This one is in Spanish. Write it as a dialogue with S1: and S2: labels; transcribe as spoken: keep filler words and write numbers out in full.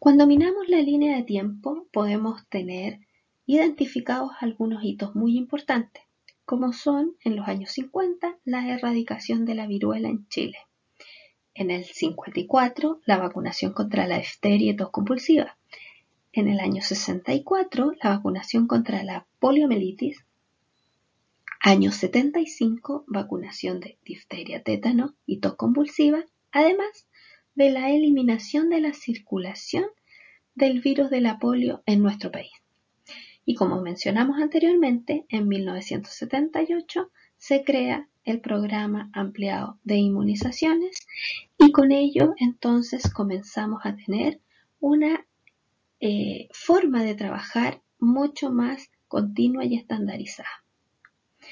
S1: Cuando miramos la línea de tiempo, podemos tener identificados algunos hitos muy importantes, como son en los años cincuenta la erradicación de la viruela en Chile. En el cincuenta y cuatro, la vacunación contra la difteria y tos convulsiva. En el año sesenta y cuatro, la vacunación contra la poliomielitis. Año setenta y cinco, vacunación de difteria, tétano y tos convulsiva, además de la eliminación de la circulación del virus de la polio en nuestro país. Y como mencionamos anteriormente, en mil novecientos setenta y ocho se crea el programa ampliado de inmunizaciones y con ello entonces comenzamos a tener una eh, forma de trabajar mucho más continua y estandarizada.